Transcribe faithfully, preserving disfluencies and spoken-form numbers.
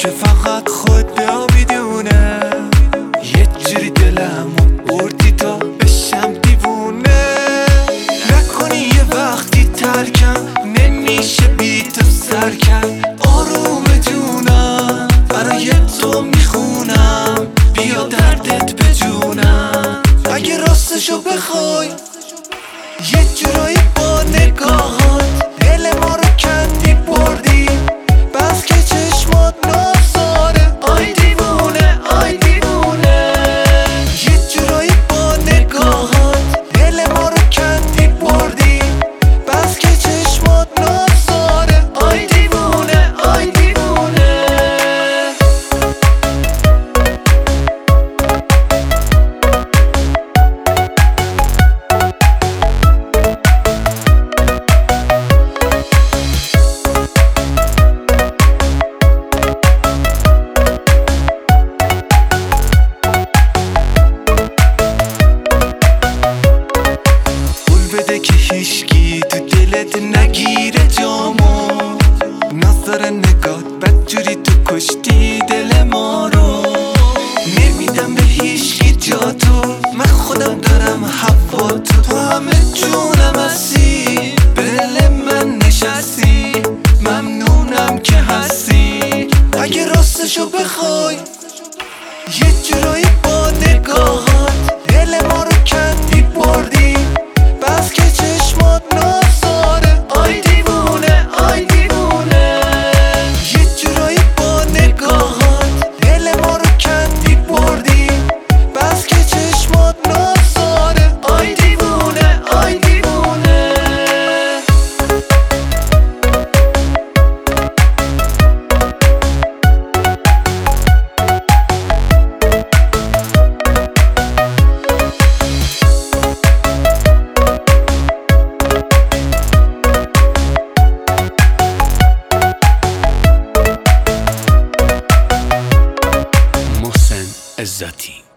که فقط خدا میدونه یه جوری دلمو بردی تا بشم دیوونه. نکنی یه وقتی ترکم نمیشه بی تو سرکم. آروم جونم برای تو میخونم بیا دردت بجونم. اگه راستشو بخوای یه جورایی با نگاهات دل ما رو کندی بردی. بس که چشمات نازاره آی دیوونه آی دیوونه. یه جورایی با نگاهات دل ما رو کندی بردی. بس که چشمات نازاره آی دیوونه آی دیوونه. بده که هیشگی تو دلت نگیره جامو. نظر نگات بدجوری تو کشتی دل ما رو. نمیدم به هیشگی جا تو من خودم دارم هوا تو. تو همه جونم هستی دل من نشستی. ممنونم که هستی. اگه راستشو بخوای یه جورایی با نگاهات دل ما رو کندی بردی. بس که چشمات نازاره آی دیوونه آی دیوونه. یه جورایی با نگاهات دل ما رو کندی بردی. بس که چشمات نازاره آی دیوونه آی دیوونه. محسن عزتی.